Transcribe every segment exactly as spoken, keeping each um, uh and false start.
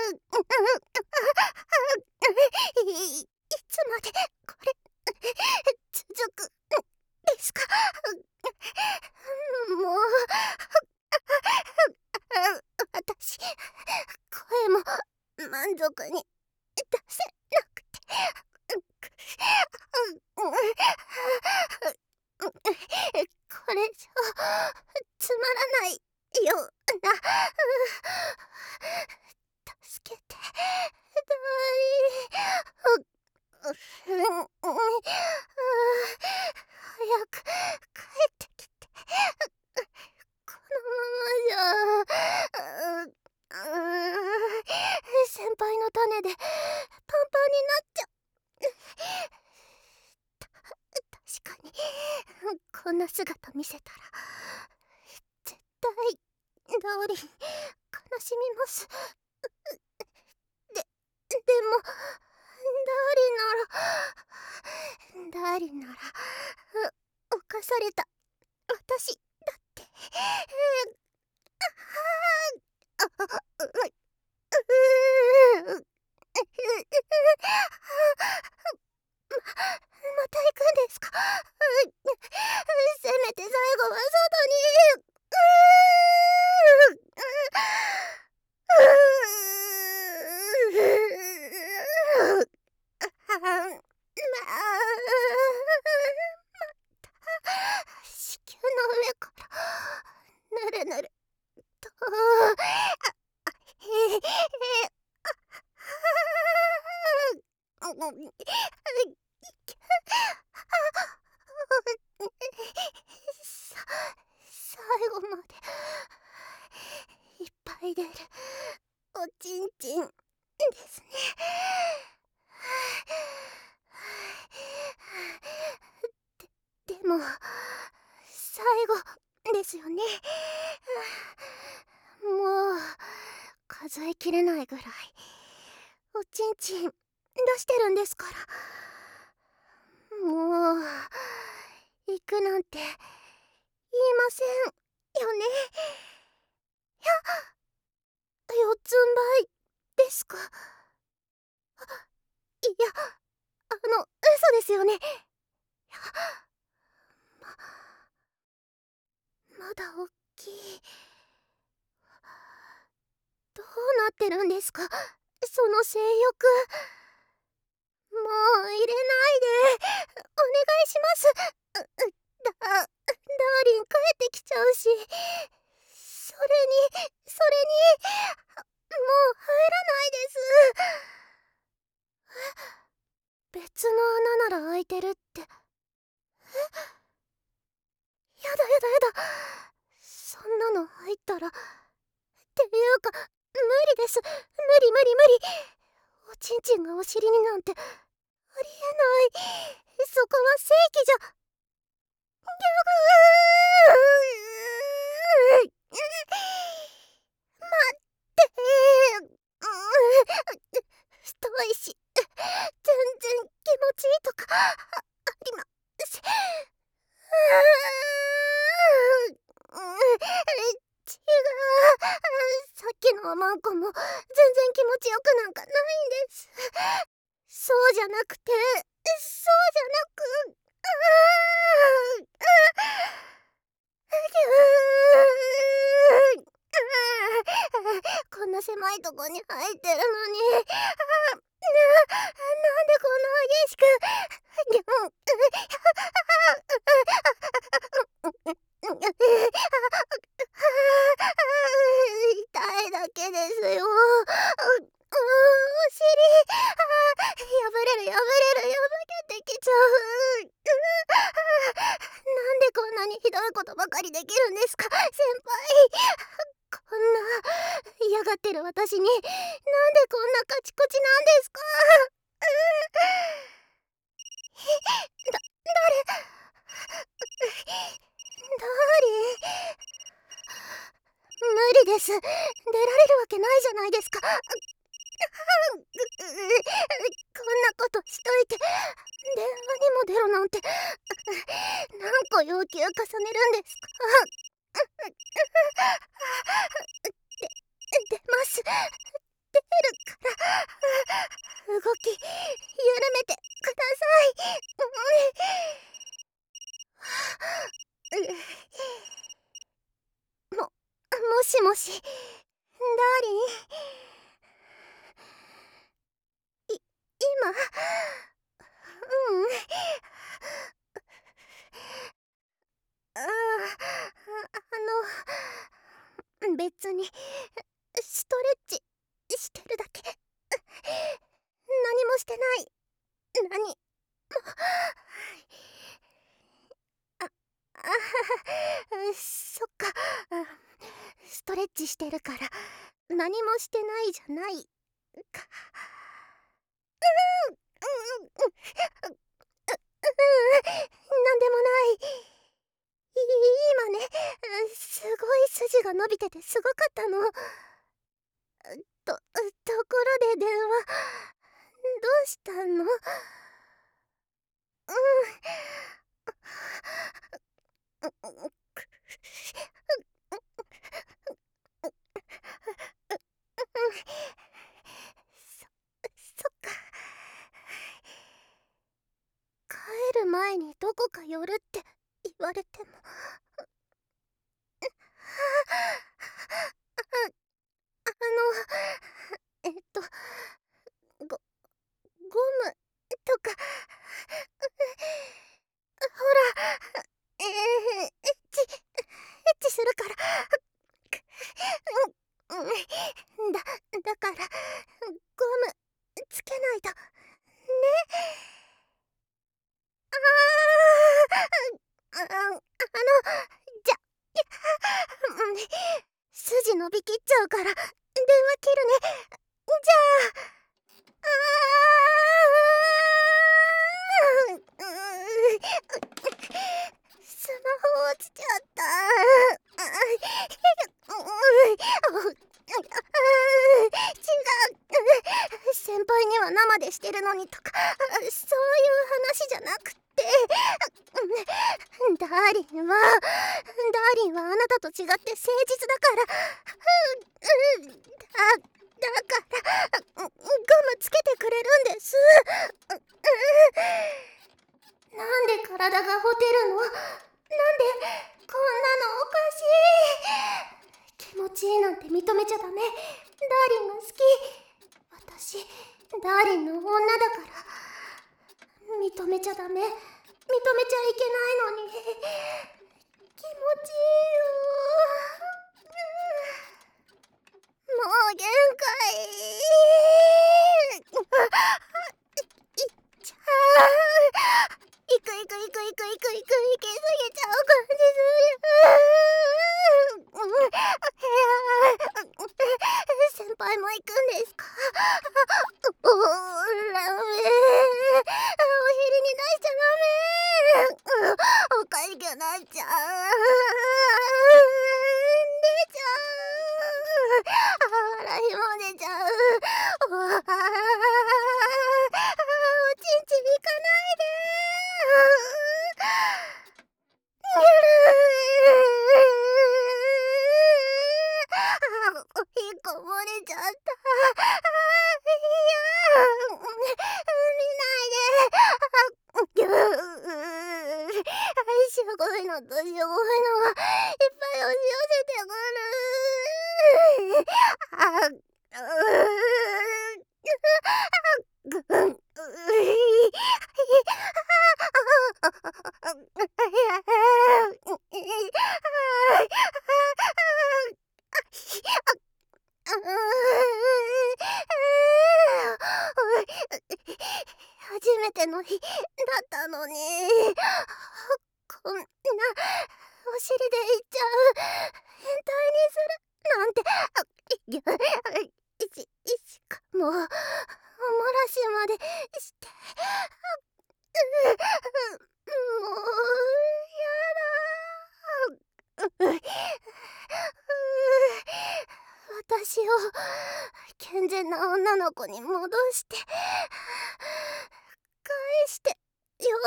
いいつまでこれ続くですか？もう私、声も満足に出せなくて。これじゃつまらないような。助けて、ダーリン。早く帰ってきて。このままじゃ先輩の種でパンパンになっちゃう。確かにこんな姿見せたら絶対ダーリン悲しみます。で、でもダーリンならダーリンなら犯された私だってま、また行くんですか？せめて最後は外に。子宮の上からぬるぬるとへへさ最後までいっぱい出るおちんちんですね。で、でも最後ですよね。もう数えきれないぐらいおちんちん出してるんですから。もう行くなんて言いませんよね。や四つん這いですか？いや、あの嘘ですよね。やままだ大きい。どうなってるんですかその性欲。もう入れないでお願いします。だダーリン帰ってきちゃうし、それにそれにもう入らないです。え、別の穴なら開いてるって。え、やだやだやだ、そんなの入ったら。っていうか無理です。無理無理無理。おちんちんがお尻になんてありえない。そこは正規じゃ。ギャグー待ってー。太いし全然気持ちいいとかありません。違う、さっきのおまんこも全然気持ちよくなんかないんです。そうじゃなくてそうじゃなくこんな狭いとこに入ってるのにな、なんでこんな激しくギャン痛いだけですよ。お尻破れる破れる破けてきちゃう。なんでこんなにひどいことばかりできるんですか先輩。こんな嫌がってる私になんでこんなカチコチなんですか？だ、誰？ダーリン無理です。出られるわけないじゃないですか。こんなことしといて電話にも出ろなんて何個要求重ねるんですか？で、出ます。出るから動き緩めてください。も、もしもし、ダーリン。い、今、うん。ああ、あの、別に、ストレッチしてるだけ。何もしてない。何も。あ、あ、そっか。ストレッチしてるから何もしてないじゃないか。うんうんうんうん、なんでもない。今ね、すごい筋が伸びててすごかったの。と、ところで電話、どうしたの？うん。そ、そっか。帰る前にどこか寄るって言われても。あの、えっと、ご、ゴムとか、ほら、えー、エッチ、エッチするから。うん、うん、だ、だから、ゴムつけないと。ね。あー、あ、あの、じゃ、うん、筋伸びきっちゃうから電話切るね。じゃあ。あー、スマホ落ちちゃった。違う。先輩には生でしてるのにとか、そういう話じゃなくて、ダーリンはダーリンはあなたと違って誠実だから、うん、だ、だからゴムつけてくれるんです。なんで体がほてるの？なんでこんなのおかしい。気持ちいいなんて認めちゃダメ。ダーリンが好き。私ダーリンの女だから認めちゃダメ。認めちゃいけないのに。気持ちいいよ。もう限界。いっちゃう。いくいくいくいくいくいくいけすぎちゃう感じする。うん、部屋、先輩も行くんですか？おらめ、お尻に出しちゃダメ。おかしくなっちゃう。出ちゃう。笑いも出ちゃう。おあ、おちんちん行かないで。にゅるー。あ、引っこぼれちゃった。いや、見ないで。ぎゅー。しょぼいのとしょぼいのがいっぱい押し寄せてくる。あ、ぐ、うん、初めての日だったのに、こんなお尻でいっちゃう変態にするなんて、し、しかもおもらしまでして、もうやだ。私を健全な女の子に戻して返してよ。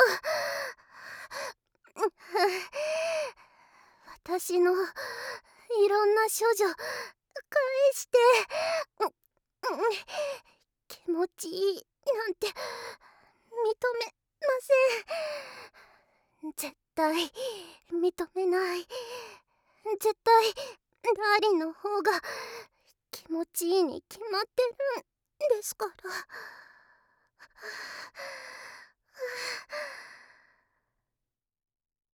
私のいろんな処女返して。 気持ちいいなんて認めません。絶対認めない。絶対ダーリンの方が気持ちいいに決まってるんですから。